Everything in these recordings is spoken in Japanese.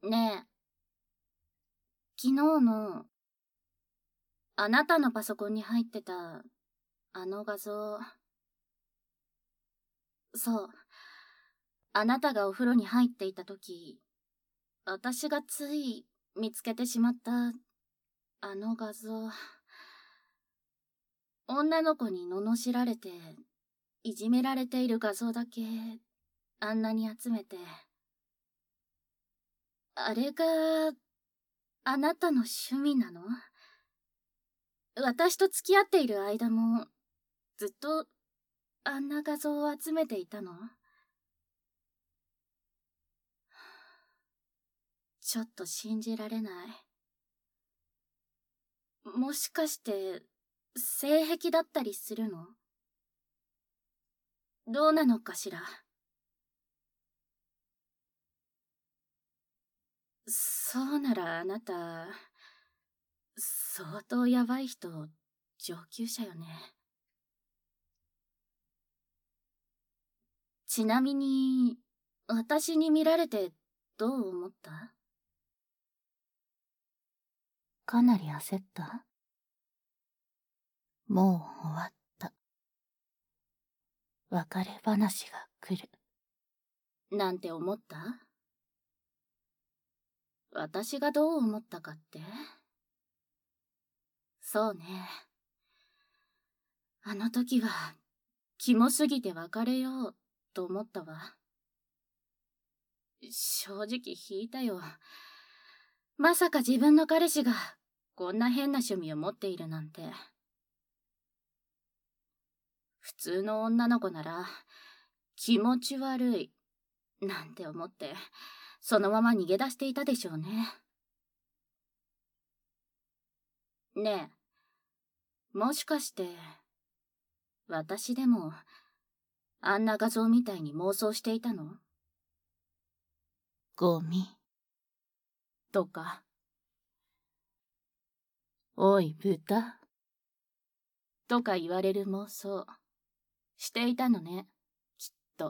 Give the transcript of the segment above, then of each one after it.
ねえ、昨日のあなたのパソコンに入ってたあの画像、そう、あなたがお風呂に入っていた時、私がつい見つけてしまったあの画像、女の子に罵られて、いじめられている画像だけあんなに集めて、あれがあなたの趣味なの？私と付き合っている間もずっとあんな画像を集めていたの？ちょっと信じられない。もしかして性癖だったりするの？どうなのかしら。そうならあなた相当ヤバい人、上級者よね。ちなみに私に見られてどう思った？かなり焦った？もう終わった。別れ話が来る。なんて思った？私がどう思ったかって？そうね。あの時は、キモすぎて別れようと思ったわ。正直引いたよ。まさか自分の彼氏がこんな変な趣味を持っているなんて。普通の女の子なら気持ち悪いなんて思ってそのまま逃げ出していたでしょうね。ねえ、もしかして私でもあんな画像みたいに妄想していたの？ゴミとか、おい豚とか言われる妄想していたのね、きっと。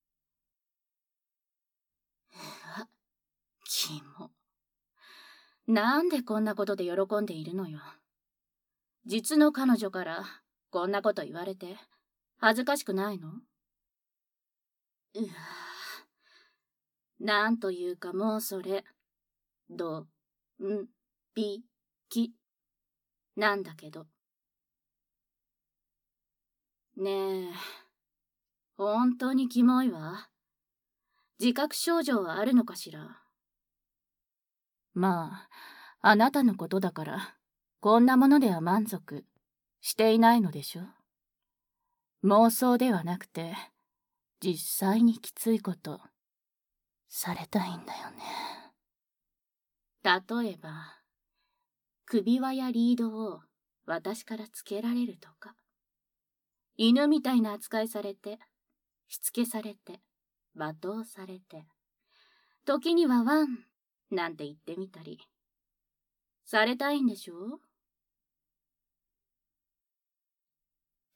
うわ、キモ。なんでこんなことで喜んでいるのよ。実の彼女からこんなこと言われて恥ずかしくないの？うわなんというかもうそれ、どんびきなんだけど。ねえ、本当にキモいわ。自覚症状はあるのかしら。まあ、あなたのことだから、こんなものでは満足していないのでしょ？妄想ではなくて、実際にきついことされたいんだよね。例えば、首輪やリードを私からつけられるとか、犬みたいな扱いされて、しつけされて、罵倒されて、時にはワンなんて言ってみたり、されたいんでしょ？って、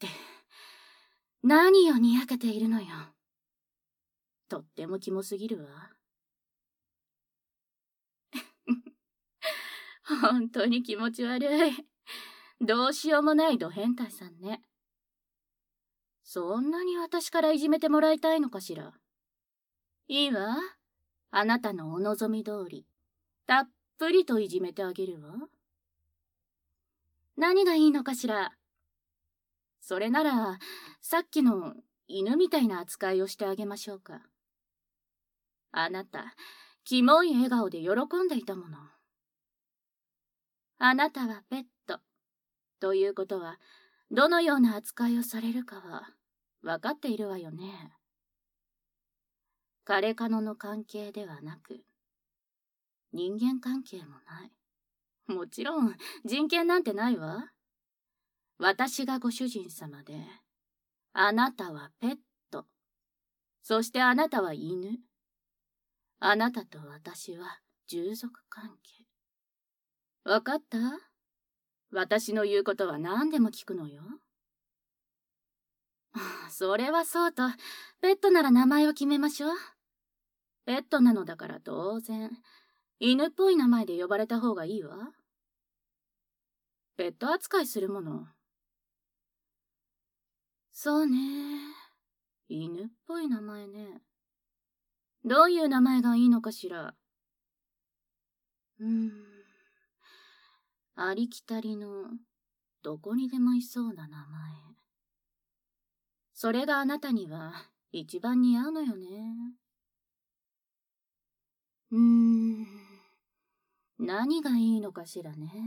何をにやけているのよ。とってもキモすぎるわ。本当に気持ち悪い。どうしようもないド変態さんね。そんなに私からいじめてもらいたいのかしら。いいわ。あなたのお望み通り、たっぷりといじめてあげるわ。何がいいのかしら。それなら、さっきの犬みたいな扱いをしてあげましょうか。あなた、キモい笑顔で喜んでいたもの。あなたはペット。ということは、どのような扱いをされるかは、分かっているわよね。彼彼女の関係ではなく、人間関係もない。もちろん、人権なんてないわ。私がご主人様で、あなたはペット。そしてあなたは犬。あなたと私は従属関係。わかった？私の言うことは何でも聞くのよ。それはそうと、ペットなら名前を決めましょう。ペットなのだから当然、 犬っぽい名前で呼ばれた方がいいわ。ペット扱いするもの。そうね。犬っぽい名前ね。どういう名前がいいのかしら。ありきたりの、どこにでもいそうな名前。それがあなたには一番似合うのよね。何がいいのかしらね。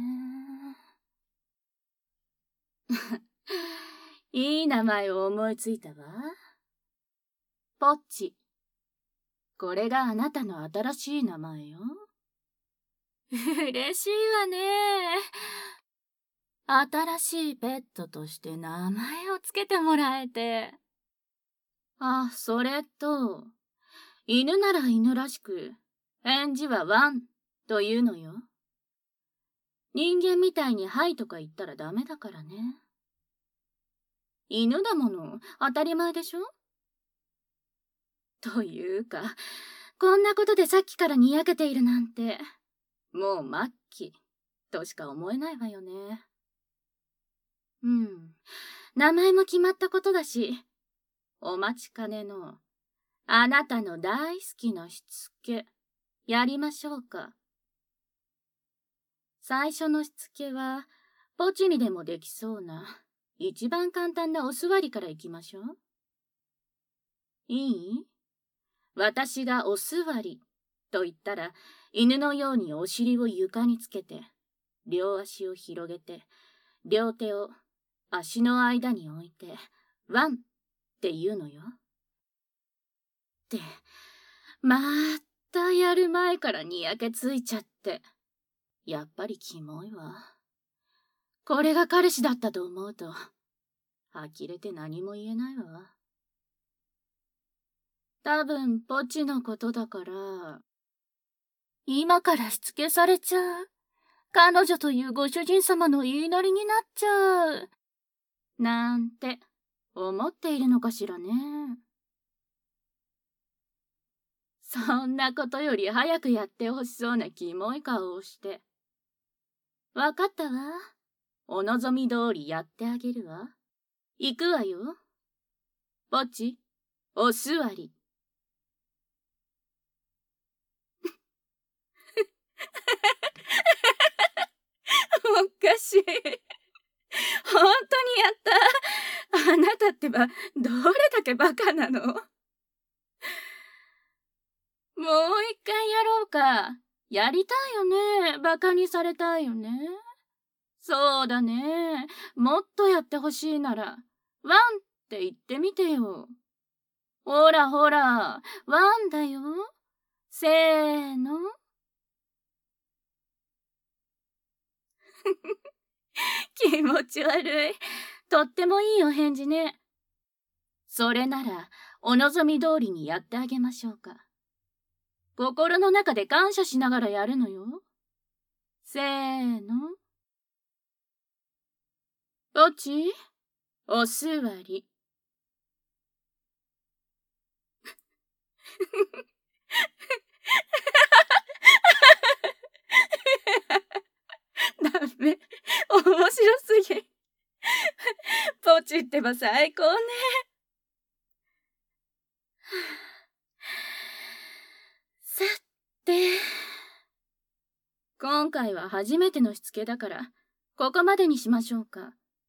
いい名前を思いついたわ。ポッチ。これがあなたの新しい名前よ。嬉しいわね。新しいペットとして名前をつけてもらえて。あ、それと、犬なら犬らしく、返事はワンというのよ。人間みたいにはいとか言ったらダメだからね。犬だもの、当たり前でしょ？というか、こんなことでさっきからにやけているなんて、もう末期としか思えないわよね。名前も決まったことだし、お待ちかねの、あなたの大好きなしつけ、やりましょうか。最初のしつけは、ポチにでもできそうな、一番簡単なお座りからいきましょう。いい？私がお座りと言ったら、犬のようにお尻を床につけて、両足を広げて、両手を足の間に置いて、ワンって言うのよ。って、またやる前からにやけついちゃって。やっぱりキモいわ。これが彼氏だったと思うと、呆れて何も言えないわ。多分ポチのことだから、今からしつけされちゃう。彼女というご主人様の言いなりになっちゃう。なんて思っているのかしらね。そんなことより早くやってほしそうなキモい顔をして。わかったわ。お望み通りやってあげるわ。行くわよ。ポチ、お座り。おかしい。本当にやった。あなたってば、どれだけバカなの？もう一回やろうか。やりたいよね。バカにされたいよね。そうだね。もっとやってほしいなら、ワンって言ってみてよ。ほらほら、ワンだよ。せーの。気持ち悪い。とってもいいお返事ね。それなら、お望み通りにやってあげましょうか。心の中で感謝しながらやるのよ。せーの。ポチ、お座り。ダメ。面白すぎ。ポチってば最高ね。さて。今回は初めてのしつけだから、ここまでにしましょうか。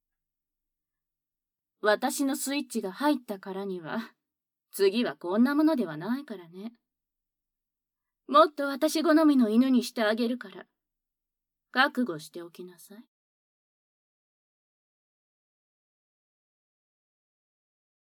私のスイッチが入ったからには、次はこんなものではないからね。もっと私好みの犬にしてあげるから、覚悟しておきなさい。